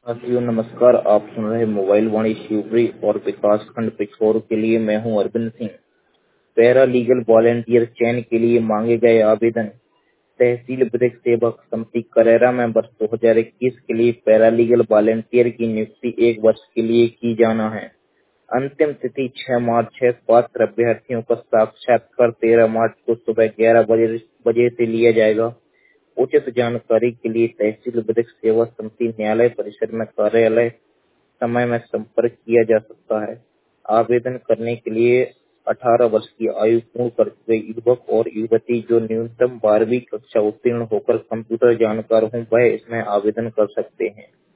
साथियों नमस्कार। आप सुन रहे मोबाइल वाणी शिवपुरी और विकास खंड पिछोर के लिए मैं हूं Arvind Singh. Para legal volunteer चयन के लिए मांगे गए आवेदन। तहसील विधिक सेवक समिति करेरा में वर्ष 2021 के लिए पैरा लीगल वॉलेंटियर की नियुक्ति 1 वर्ष के लिए की जाना है। अंतिम तिथि 6 मार्च है। पात्र अभ्यर्थियों का साक्षात्कार 13 मार्च को सुबह 11 बजे से लिया जाएगा। उचित जानकारी के लिए तहसील विधिक सेवा समिति न्यायालय परिसर में कार्यालय समय में संपर्क किया जा सकता है। आवेदन करने के लिए 18 वर्ष की आयु पूर्ण कर चुके युवक और युवती जो न्यूनतम 12वीं कक्षा उत्तीर्ण होकर कंप्यूटर जानकार हों वह इसमें आवेदन कर सकते हैं।